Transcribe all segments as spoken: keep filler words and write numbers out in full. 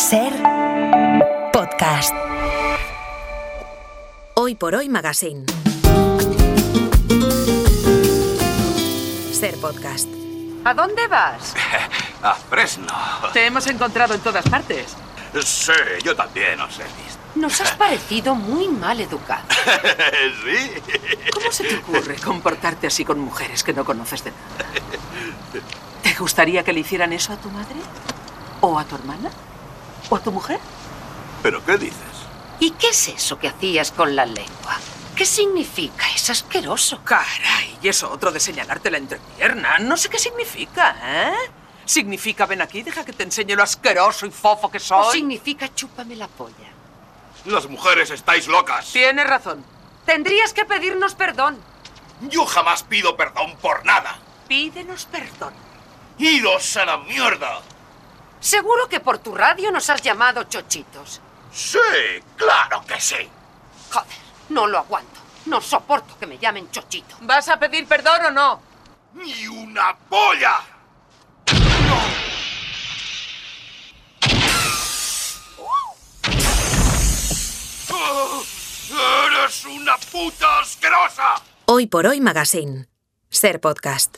Ser podcast. Hoy por hoy Magazine. Ser podcast. ¿A dónde vas? A Fresno. Te hemos encontrado en todas partes. Sí, yo también os he visto. Nos has parecido muy mal educado. ¿Sí? ¿Cómo se te ocurre comportarte así con mujeres que no conoces de nada? ¿Te gustaría que le hicieran eso a tu madre? ¿O a tu hermana? ¿O a tu mujer? ¿Pero qué dices? ¿Y qué es eso que hacías con la lengua? ¿Qué significa? Es asqueroso. Caray, y eso otro de señalarte la entrepierna. No sé qué significa, ¿eh? ¿Significa ven aquí, deja que te enseñe lo asqueroso y fofo que soy? ¿O significa chúpame la polla? Las mujeres estáis locas. Tienes razón. Tendrías que pedirnos perdón. Yo jamás pido perdón por nada. Pídenos perdón. ¡Iros a la mierda! Seguro que por tu radio nos has llamado chochitos. Sí, claro que sí. Joder, no lo aguanto. No soporto que me llamen chochito. ¿Vas a pedir perdón o no? ¡Ni una polla! ¡Oh! ¡Eres una puta asquerosa! Hoy por hoy Magazine. Ser podcast.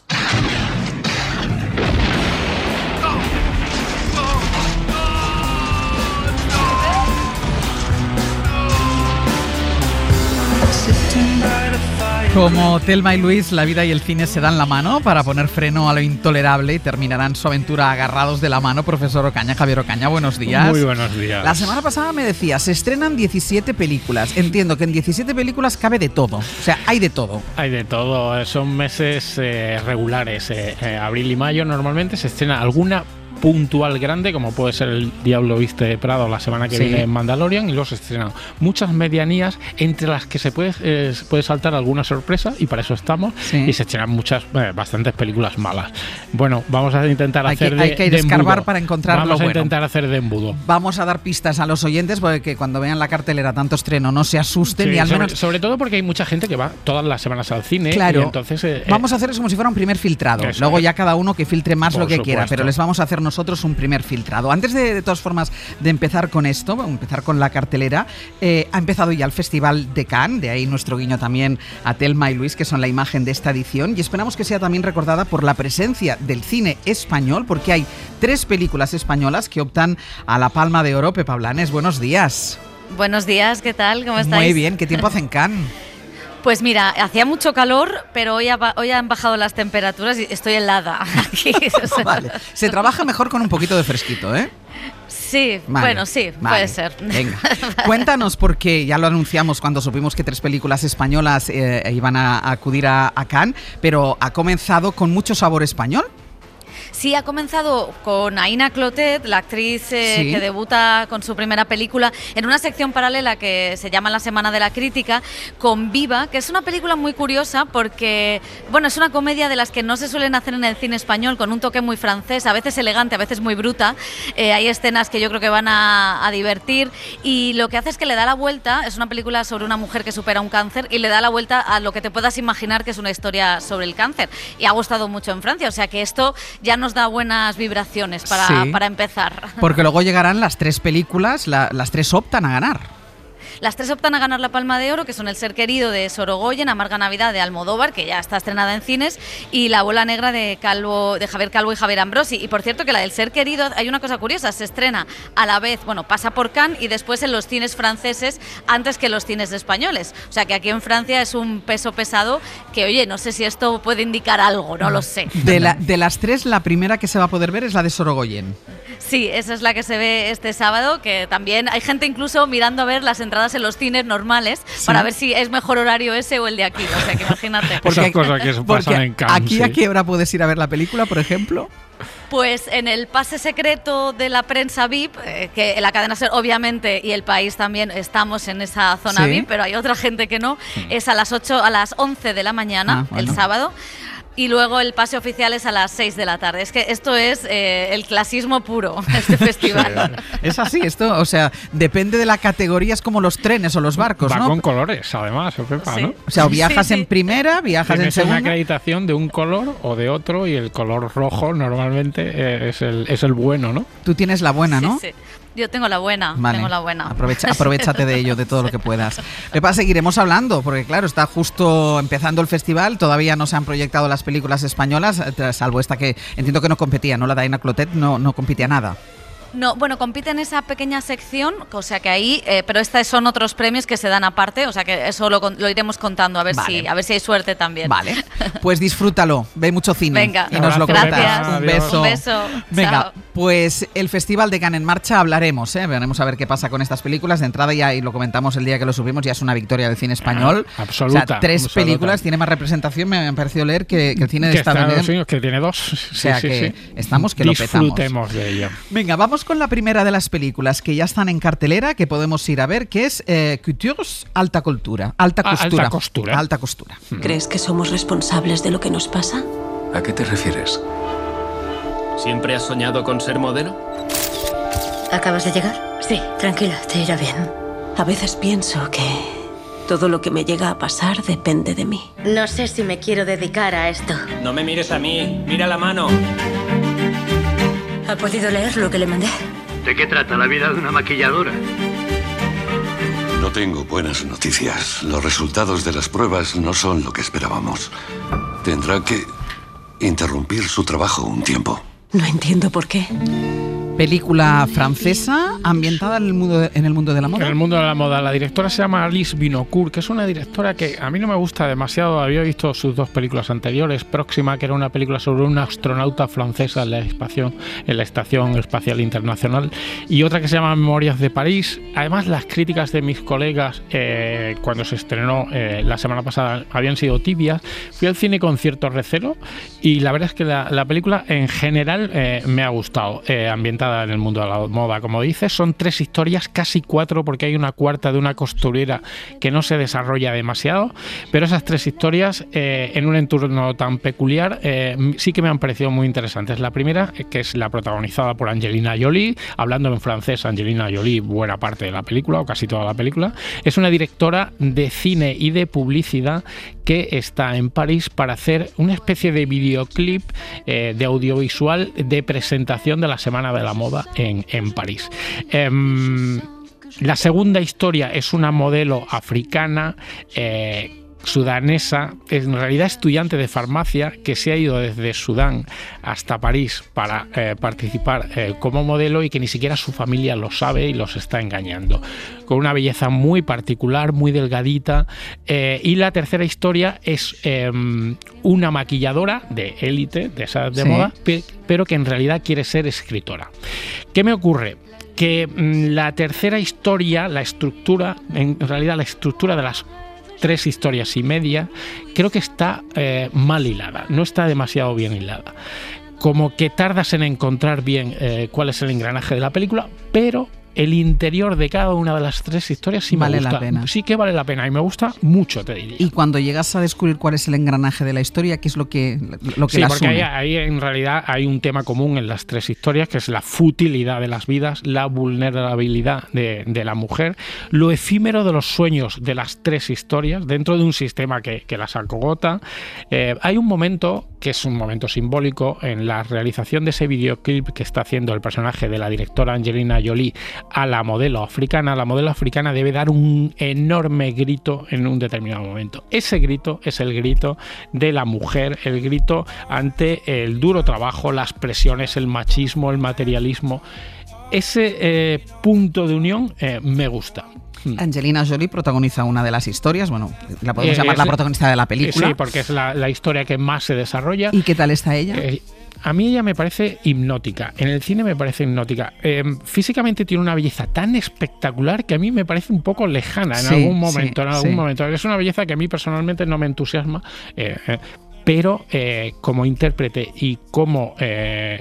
Como Thelma y Luis, la vida y el cine se dan la mano para poner freno a lo intolerable y terminarán su aventura agarrados de la mano. Profesor Ocaña, Javier Ocaña, buenos días. Muy buenos días. La semana pasada me decía, se estrenan diecisiete películas. Entiendo que en diecisiete películas cabe de todo. O sea, hay de todo. Hay de todo. Son meses eh, regulares. Eh, eh, abril y mayo normalmente se estrena alguna puntual grande, como puede ser El Diablo Viste de Prado la semana que sí. viene en Mandalorian, y luego se estrenan muchas medianías entre las que se puede, eh, puede saltar alguna sorpresa, y para eso estamos, sí. y se estrenan muchas, eh, bastantes películas malas. Bueno, vamos a intentar hay hacer que, de, Hay que de escarbar embudo. para encontrar Vamos lo a bueno. intentar hacer de embudo. Vamos a dar pistas a los oyentes porque cuando vean la cartelera tanto estreno no se asusten, sí, y al sobre, menos... sobre todo porque hay mucha gente que va todas las semanas al cine, claro. y entonces... Eh, vamos a hacer eso como si fuera un primer filtrado. Eso Luego es. ya cada uno que filtre más Por lo que supuesto. quiera, pero les vamos a hacer nosotros un primer filtrado. Antes de, de todas formas, de empezar con esto, empezar con la cartelera, eh, ha empezado ya el Festival de Cannes, de ahí nuestro guiño también a Thelma y Luis, que son la imagen de esta edición, y esperamos que sea también recordada por la presencia del cine español, porque hay tres películas españolas que optan a la Palma de Oro. Pepa Blanes, buenos días. Buenos días, ¿qué tal? ¿Cómo estáis? Muy bien, ¿qué tiempo hace en Cannes? Pues mira, hacía mucho calor, pero hoy, ha, hoy han bajado las temperaturas y estoy helada aquí. Vale. Se trabaja mejor con un poquito de fresquito, ¿eh? Sí, vale, bueno, sí, vale, puede ser. Venga, cuéntanos, porque ya lo anunciamos cuando supimos que tres películas españolas eh, iban a, a acudir a, a Cannes, pero ha comenzado con mucho sabor español. Sí, ha comenzado con Aina Clotet, la actriz eh, sí. que debuta con su primera película en una sección paralela que se llama La Semana de la Crítica, con Viva, que es una película muy curiosa porque, bueno, es una comedia de las que no se suelen hacer en el cine español, con un toque muy francés, a veces elegante, a veces muy bruta. Eh, hay escenas que yo creo que van a, a divertir, y lo que hace es que le da la vuelta, es una película sobre una mujer que supera un cáncer y le da la vuelta a lo que te puedas imaginar que es una historia sobre el cáncer. Y ha gustado mucho en Francia, o sea que esto ya nos da buenas vibraciones para, sí, para empezar. Porque luego llegarán las tres películas, la, las tres optan a ganar. Las tres optan a ganar la Palma de Oro, que son El Ser Querido de Sorogoyen, Amarga Navidad de Almodóvar, que ya está estrenada en cines, y La Bola Negra de Calvo, de Javier Calvo y Javier Ambrosi. Y por cierto que la del Ser Querido, hay una cosa curiosa, se estrena a la vez, bueno, pasa por Cannes y después en los cines franceses antes que en los cines españoles. O sea que aquí en Francia es un peso pesado que, oye, no sé si esto puede indicar algo, no lo sé. De, la, de las tres, la primera que se va a poder ver es la de Sorogoyen. Sí, esa es la que se ve este sábado, que también hay gente incluso mirando a ver las entradas en los cines normales, sí, para ver si es mejor horario ese o el de aquí. O sea, que imagínate. Porque esas cosas que se pasan en Cannes. ¿Aquí sí. a qué hora puedes ir a ver la película, por ejemplo? Pues en el pase secreto de la prensa V I P, eh, que la cadena SER obviamente y El País también estamos en esa zona, sí, V I P, pero hay otra gente que no, sí, es a las ocho, a las once de la mañana, ah, bueno, el sábado. Y luego el pase oficial es a las seis de la tarde. Es que esto es eh, el clasismo puro, este festival. Es así, esto, o sea, depende de la categoría, es como los trenes o los barcos, Va ¿no? con colores, además, Pepa, Sí. ¿no? O sea, o viajas Sí, sí. en primera, viajas Tienes en una segunda. acreditación de un color o de otro y el color rojo normalmente eh, es el, es el bueno, ¿no? Tú tienes la buena, ¿no? Sí, sí. Yo tengo la buena, Vale. tengo la buena. Aprovecha, aprovechate de ello, de todo lo que puedas. Pepa, seguiremos hablando, porque claro, está justo empezando el festival, todavía no se han proyectado las películas españolas, eh, salvo esta que entiendo que no competía, ¿no? La Daina Clotet no, no competía nada. No, bueno, compite en esa pequeña sección, o sea que ahí, eh, pero estos son otros premios que se dan aparte, o sea que eso lo, con- lo iremos contando a ver Vale. si a ver si hay suerte también. Vale, pues disfrútalo, ve mucho cine Venga, y nos lo Abrazo, cuentas. gracias. Un Adiós. beso. Un beso. Venga, Chao. pues el Festival de Cannes en marcha, hablaremos, ¿eh? Veremos a ver qué pasa con estas películas. De entrada ya, y lo comentamos el día que lo subimos, ya es una victoria del cine español. Ah, absoluta, O sea, tres absoluta. películas, tiene más representación, me ha parecido leer, que, que el cine de Que, está- estadounidense. sí, que tiene dos. O sea que estamos que lo petamos. Disfrutemos de ello. Venga, vamos con la primera de las películas que ya están en cartelera, que podemos ir a ver, que es eh, Coutures, Alta Cultura. Alta Ah, alta Costura. costura. Alta Costura. ¿Crees que somos responsables de lo que nos pasa? ¿A qué te refieres? ¿Siempre has soñado con ser modelo? ¿Acabas de llegar? Sí, tranquila, te irá bien. A veces pienso que todo lo que me llega a pasar depende de mí. No sé si me quiero dedicar a esto. No me mires a mí, mira la mano. ¿Ha podido leer lo que le mandé? ¿De qué trata la vida de una maquilladora? No tengo buenas noticias. Los resultados de las pruebas no son lo que esperábamos. Tendrá que interrumpir su trabajo un tiempo. No entiendo por qué. Película francesa ambientada en el mundo de, en el mundo de la moda. En el mundo de la moda. La directora se llama Alice Vinocourt, que es una directora que a mí no me gusta demasiado. Había visto sus dos películas anteriores. Próxima, que era una película sobre una astronauta francesa en la, espacio, en la Estación Espacial Internacional. Y otra que se llama Memorias de París. Además, las críticas de mis colegas eh, cuando se estrenó eh, la semana pasada habían sido tibias. Fui al cine con cierto recelo y la verdad es que la, la película en general eh, me ha gustado. Eh, ambientada en el mundo de la moda, como dices, son tres historias, casi cuatro, porque hay una cuarta de una costurera que no se desarrolla demasiado, pero esas tres historias eh, en un entorno tan peculiar eh, sí que me han parecido muy interesantes. La primera, que es la protagonizada por Angelina Jolie, hablando en francés, Angelina Jolie, buena parte de la película, o casi toda la película, es una directora de cine y de publicidad que está en París para hacer una especie de videoclip eh, de audiovisual de presentación de la Semana de la Moda en, en París. Eh, la segunda historia es una modelo africana eh, sudanesa, en realidad estudiante de farmacia, que se ha ido desde Sudán hasta París para eh, participar eh, como modelo y que ni siquiera su familia lo sabe y los está engañando. Con una belleza muy particular, muy delgadita. Eh, y la tercera historia es eh, una maquilladora de élite, de esas de Sí. moda, pe- pero que en realidad quiere ser escritora. ¿Qué me ocurre? Que mm, la tercera historia, la estructura, en realidad la estructura de las tres historias y media, creo que está eh, mal hilada, no está demasiado bien hilada. Como que tardas en encontrar bien eh, cuál es el engranaje de la película, pero el interior de cada una de las tres historias sí me Vale gusta. la pena. Sí que vale la pena y me gusta mucho, te diría. Y cuando llegas a descubrir cuál es el engranaje de la historia, ¿qué es lo que, lo que Sí, las porque ahí, une? ahí en realidad hay un tema común en las tres historias, que es la futilidad de las vidas, la vulnerabilidad de, de la mujer, lo efímero de los sueños de las tres historias dentro de un sistema que, que las acogota. Eh, hay un momento, que es un momento simbólico, en la realización de ese videoclip que está haciendo el personaje de la directora Angelina Jolie a la modelo africana. La modelo africana debe dar un enorme grito en un determinado momento. Ese grito es el grito de la mujer, el grito ante el duro trabajo, las presiones, el machismo, el materialismo. Ese eh, punto de unión eh, me gusta. Angelina Jolie protagoniza una de las historias, bueno, la podemos Eh, llamar es- la protagonista de la película. Sí, porque es la, la historia que más se desarrolla. ¿Y qué tal está ella? Eh, a mí ella me parece hipnótica. En el cine me parece hipnótica. Eh, físicamente tiene una belleza tan espectacular que a mí me parece un poco lejana en Sí, algún momento. sí, en algún sí. momento. Es una belleza que a mí personalmente no me entusiasma. Eh, eh, pero eh, como intérprete y como eh,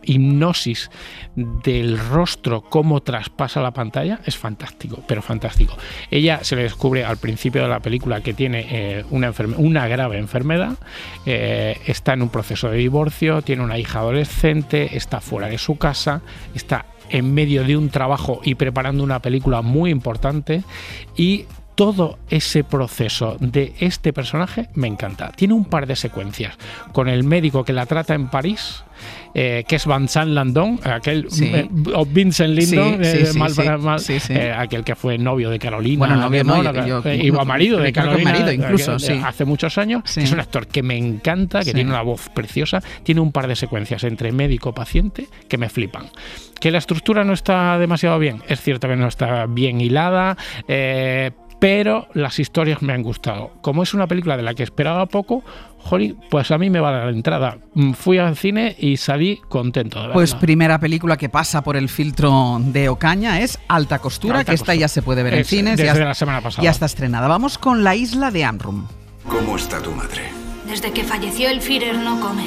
hipnosis del rostro, cómo traspasa la pantalla, es fantástico, pero fantástico. Ella se le descubre al principio de la película que tiene eh, una, enferme- una grave enfermedad, eh, está en un proceso de divorcio, tiene una hija adolescente, está fuera de su casa, está en medio de un trabajo y preparando una película muy importante, y todo ese proceso de este personaje me encanta. Tiene un par de secuencias con el médico que la trata en París, eh, que es Vincent Lindon, aquel, sí. eh, o Vincent Lindon, sí, sí, eh, sí, mal, sí, mal, sí, sí. Eh, aquel que fue novio de Carolina, bueno, novio no, no, yo, yo, eh, iba marido de creo que Carolina, marido incluso, eh, sí. hace muchos años, sí. que es un actor que me encanta, que sí. tiene una voz preciosa, tiene un par de secuencias entre médico-paciente que me flipan. Que la estructura no está demasiado bien, es cierto que no está bien hilada, eh, pero las historias me han gustado. Como es una película de la que esperaba poco, jolín, pues a mí me va a dar la entrada. Fui al cine y salí contento, de verdad. Pues primera película que pasa por el filtro de Ocaña es Alta Costura, Alta que esta Costura. ya se puede ver en Es, cines. desde ya, la semana pasada. Ya está estrenada. Vamos con La isla de Amrum. ¿Cómo está tu madre? Desde que falleció el Führer no come.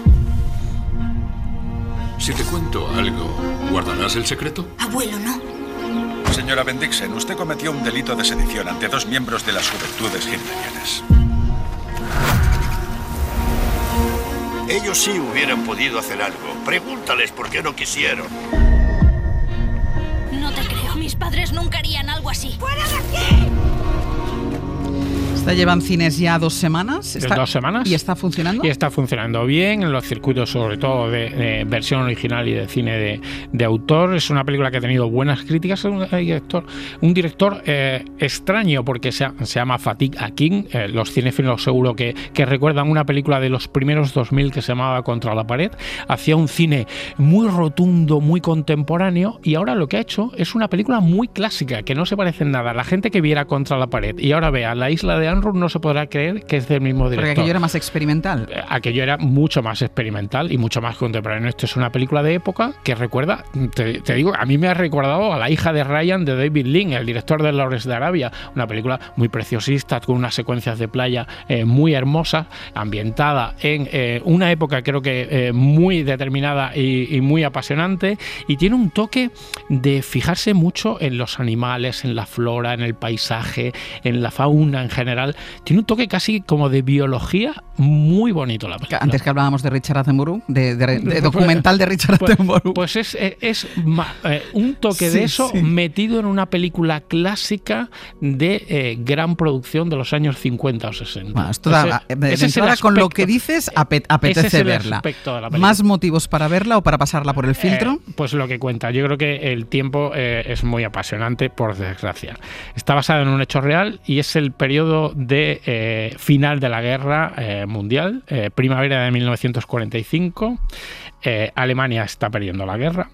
Si te cuento algo, ¿guardarás el secreto? Abuelo, no. Señora Bendixen, usted cometió un delito de sedición ante dos miembros de las juventudes hitlerianas. Ellos sí hubieran podido hacer algo. Pregúntales por qué no quisieron. No te creo. Mis padres nunca harían algo así. ¡Fuera de aquí! Esta lleva en cines ya dos semanas. Está, ¿Dos semanas? ¿Y está funcionando? Y está funcionando bien en los circuitos, sobre todo de, de versión original y de cine de, de autor. Es una película que ha tenido buenas críticas. Es un director, un director eh, extraño, porque se, se llama Fatih Akin. Eh, los cinéfilos seguro que, que recuerdan una película de los primeros dos mil que se llamaba Contra la pared. Hacía un cine muy rotundo, muy contemporáneo, y ahora lo que ha hecho es una película muy clásica, que no se parece en nada. La gente que viera Contra la pared y ahora vea La isla de Amrum no se podrá creer que es del mismo director. Porque aquello era más experimental. Aquello era mucho más experimental y mucho más contemporáneo. Esto es una película de época que recuerda, te, te digo, a mí me ha recordado a La hija de Ryan de David Lean, el director de Lawrence de Arabia. Una película muy preciosista, con unas secuencias de playa eh, muy hermosas, ambientada en eh, una época creo que eh, muy determinada y, y muy apasionante, y tiene un toque de fijarse mucho en los animales, en la flora, en el paisaje, en la fauna en general. Tiene un toque casi como de biología muy bonito la película. Antes que hablábamos de Richard Attenborough, de, de, de documental de Richard pues, Attenborough. Pues es, es, es eh, un toque sí, de eso sí. metido en una película clásica de eh, gran producción de los años cincuenta o sesenta. Bueno, esto da, ese, de, de entrada, con lo que dices, apet, apetece ese es el verla. ¿Más motivos para verla o para pasarla por el filtro? Eh, pues lo que cuenta. Yo creo que el tiempo eh, es muy apasionante, por desgracia. Está basado en un hecho real y es el periodo de eh, final de la guerra eh, mundial, eh, primavera de mil novecientos cuarenta y cinco. Eh, Alemania está perdiendo la guerra.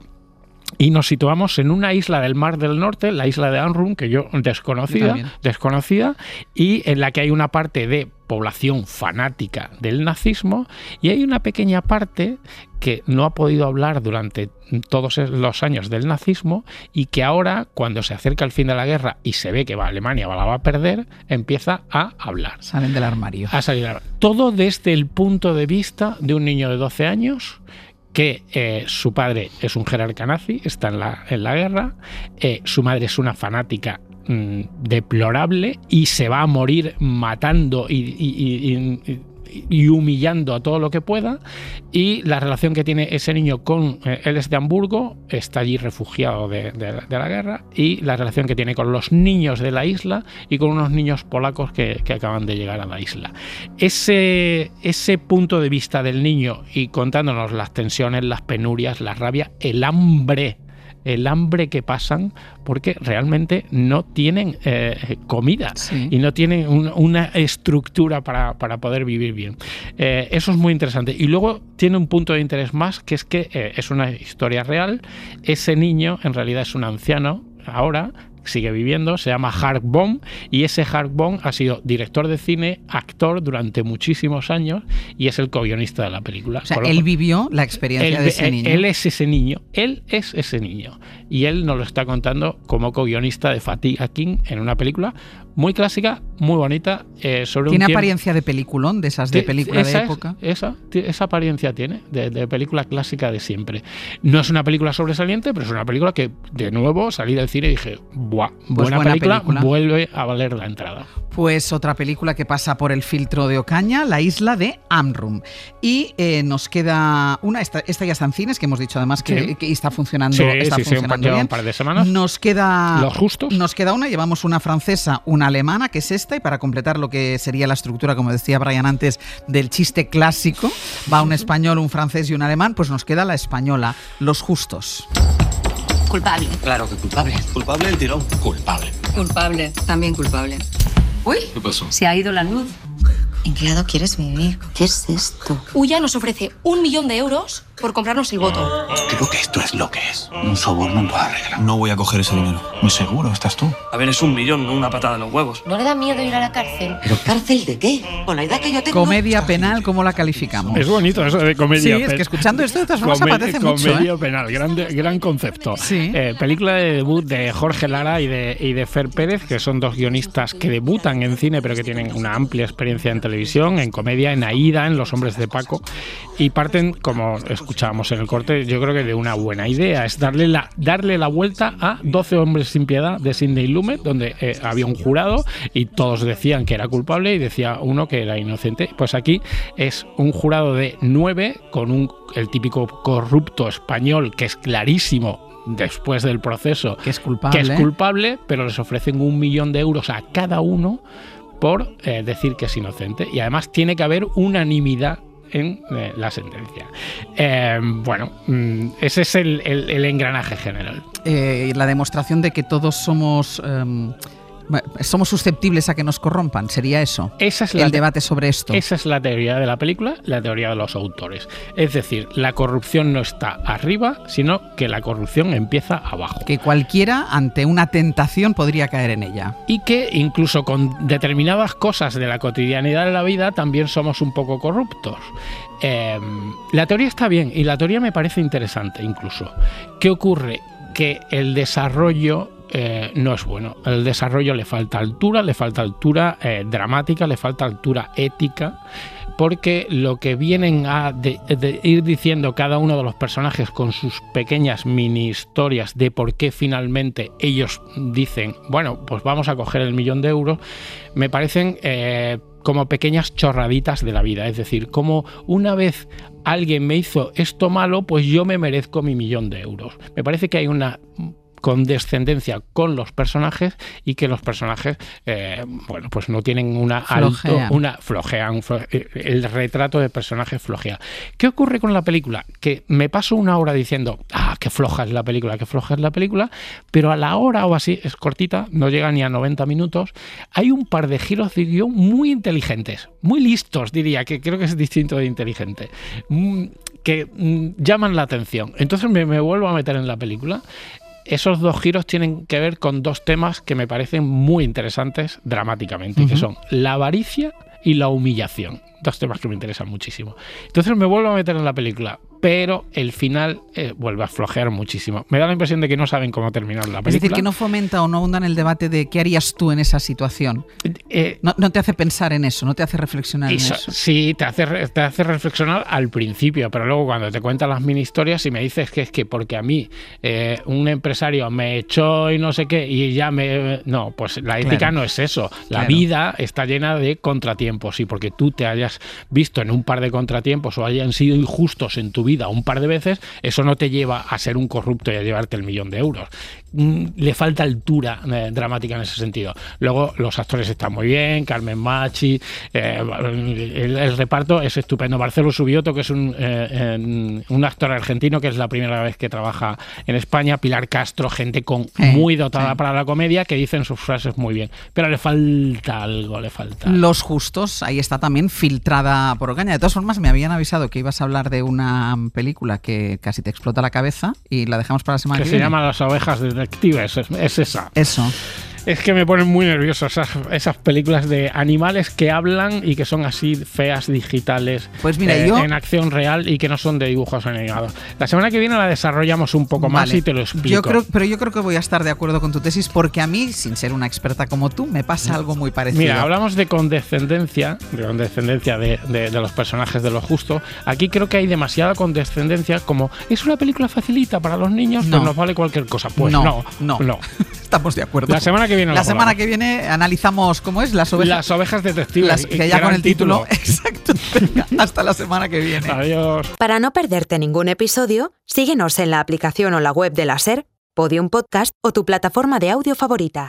Y nos situamos en una isla del Mar del Norte, la isla de Amrum, que yo desconocida, yo desconocida, y en la que hay una parte de población fanática del nazismo y hay una pequeña parte que no ha podido hablar durante todos los años del nazismo y que ahora, cuando se acerca el fin de la guerra y se ve que va, Alemania la va a perder, empieza a hablar. Salen del armario. A salir. Todo desde el punto de vista de un niño de doce años que eh, su padre es un jerarca nazi, está en la, en la guerra, eh, su madre es una fanática mmm, deplorable y se va a morir matando y, y, y, y humillando a todo lo que pueda, y la relación que tiene ese niño con, eh, él es de Hamburgo, está allí refugiado de, de, de la guerra, y la relación que tiene con los niños de la isla y con unos niños polacos que, que acaban de llegar a la isla. Ese, ese punto de vista del niño y contándonos las tensiones, las penurias, la rabia, el hambre, el hambre que pasan porque realmente no tienen eh, comida sí. y no tienen un, una estructura para, para poder vivir bien. Eh, eso es muy interesante. Y luego tiene un punto de interés más, que es que eh, es una historia real. Ese niño en realidad es un anciano ahora, sigue viviendo, se llama Hark Bohm, y ese Hark Bohm ha sido director de cine, actor durante muchísimos años y es el co-guionista de la película. O sea, él vivió la experiencia él, de ese él, niño. Él es ese niño, él es ese niño y él nos lo está contando como co-guionista de Fatih Akin en una película muy clásica, muy bonita, eh, sobre ¿Tiene un tiempo... apariencia de peliculón, de esas de película esa de época? Es, esa, esa apariencia tiene, de, de película clásica de siempre. No es una película sobresaliente, pero es una película que, de nuevo, salí del cine y dije, ¡buah! Pues Buena, buena película, película, vuelve a valer la entrada. Pues otra película que pasa por el filtro de Ocaña, La isla de Amrum. Y eh, nos queda una, esta, esta ya está en cines, que hemos dicho además que, sí. que está funcionando, sí, está sí, funcionando sí, un, bien. un par de semanas. Nos queda... Los justos. Nos queda una, llevamos una francesa, una alemana, que es esta, y para completar lo que sería la estructura, como decía Brian antes, del chiste clásico, va un español, un francés y un alemán, pues nos queda la española, Los justos. Culpable. Claro que culpable. Culpable el tirón. Culpable. Culpable. También culpable. Uy. ¿Qué pasó? Se ha ido la luz. ¿En qué lado quieres vivir? ¿Qué es esto? Uya nos ofrece un millón de euros por comprarnos el voto. Creo que esto es lo que es. Un soborno en toda regla. No voy a coger ese dinero. Muy seguro, estás tú. A ver, es un millón, no una patada en los huevos. ¿No le da miedo ir a la cárcel? ¿Pero cárcel de qué? Con la edad que yo tengo... Comedia penal, ¿cómo la calificamos? Es bonito eso de comedia penal. Sí, es que escuchando esto de todas formas Come apetece mucho. Comedia ¿eh? penal, gran, gran concepto. Sí. Eh, película de debut de Jorge Lara y de, y de Fer Pérez, que son dos guionistas que debutan en cine, pero que tienen una amplia experiencia en televisión, en comedia, en Aída, en Los hombres de Paco, y parten, como escuchábamos en el corte, yo creo que de una buena idea, es darle la, darle la vuelta a doce hombres sin piedad de Sidney Lumet, donde eh, había un jurado y todos decían que era culpable y decía uno que era inocente. Pues aquí es un jurado de nueve con un, el típico corrupto español que es clarísimo después del proceso que es culpable, que es culpable, pero les ofrecen un millón de euros a cada uno por eh, decir que es inocente, y además tiene que haber unanimidad en eh, la sentencia. Eh, bueno, mm, ese es el, el, el engranaje general. Eh, la demostración de que todos somos... Um somos susceptibles a que nos corrompan, ¿sería eso? Esa es el la debate sobre esto. Esa es la teoría de la película, la teoría de los autores. Es decir, la corrupción no está arriba, sino que la corrupción empieza abajo. Que cualquiera, ante una tentación, podría caer en ella. Y que incluso con determinadas cosas de la cotidianidad de la vida también somos un poco corruptos. Eh, la teoría está bien y la teoría me parece interesante incluso. ¿Qué ocurre? Que el desarrollo Eh, no es bueno. El desarrollo le falta altura, le falta altura eh, dramática, le falta altura ética, porque lo que vienen a de, de ir diciendo cada uno de los personajes con sus pequeñas mini historias de por qué finalmente ellos dicen, bueno, pues vamos a coger el millón de euros, me parecen eh, como pequeñas chorraditas de la vida. Es decir, como una vez alguien me hizo esto malo, pues yo me merezco mi millón de euros. Me parece que hay una condescendencia con los personajes y que los personajes eh, bueno, pues no tienen una flojean. alto, una flojean, el retrato de personajes flojea. ¿Qué ocurre con la película? Que me paso una hora diciendo, ah, qué floja es la película, qué floja es la película, pero a la hora o así, es cortita, no llega ni a noventa minutos, hay un par de giros de guión muy inteligentes, muy listos, diría, que creo que es distinto de inteligente, que llaman la atención. Entonces me, me vuelvo a meter en la película. Esos dos giros tienen que ver con dos temas que me parecen muy interesantes dramáticamente, uh-huh. que son la avaricia y la humillación. Dos temas que me interesan muchísimo. Entonces me vuelvo a meter en la película, pero el final eh, vuelve a flojear muchísimo. Me da la impresión de que no saben cómo terminar la película. Es decir, que no fomenta o no ahonda en el debate de qué harías tú en esa situación. Eh, no, no te hace pensar en eso, no te hace reflexionar eso, en eso. Sí, te hace, te hace reflexionar al principio, pero luego cuando te cuentan las mini historias y me dices que es que porque a mí eh, un empresario me echó y no sé qué y ya me... No, pues la ética claro. no es eso. La claro. vida está llena de contratiempos y porque tú te hayas visto en un par de contratiempos o hayan sido injustos en tu vida un par de veces, eso no te lleva a ser un corrupto y a llevarte el millón de euros. Le falta altura eh, dramática en ese sentido. Luego los actores están muy bien, Carmen Machi, eh, el, el reparto es estupendo. Marcelo Subioto, que es un, eh, un actor argentino que es la primera vez que trabaja en España, Pilar Castro, gente con eh, muy dotada eh. para la comedia, que dicen sus frases muy bien, pero le falta algo, le falta. Los justos, ahí está también filtrada por Ocaña. De todas formas, me habían avisado que ibas a hablar de una película que casi te explota la cabeza y la dejamos para la semana que, que viene. Se llama Las ovejas detectives, es, es esa. Eso. Es que me ponen muy nervioso esas, esas películas de animales que hablan y que son así feas, digitales, pues mira, eh, yo... en acción real y que no son de dibujos animados. La semana que viene la desarrollamos un poco vale. más y te lo explico. Yo creo, pero yo creo que voy a estar de acuerdo con tu tesis porque a mí, sin ser una experta como tú, me pasa algo muy parecido. Mira, hablamos de condescendencia, de condescendencia de, de, de los personajes de Lo Justo. Aquí creo que hay demasiada condescendencia, como es una película facilita para los niños, no. pues nos vale cualquier cosa. Pues no, no. no. no. Estamos de acuerdo. La semana que viene. La semana que viene analizamos, ¿cómo es? Las ovejas. Las ovejas detectives. Las, que ya con el título. título. Exacto. Venga, hasta la semana que viene. Adiós. Para no perderte ningún episodio, síguenos en la aplicación o la web de la SER, Podium Podcast o tu plataforma de audio favorita.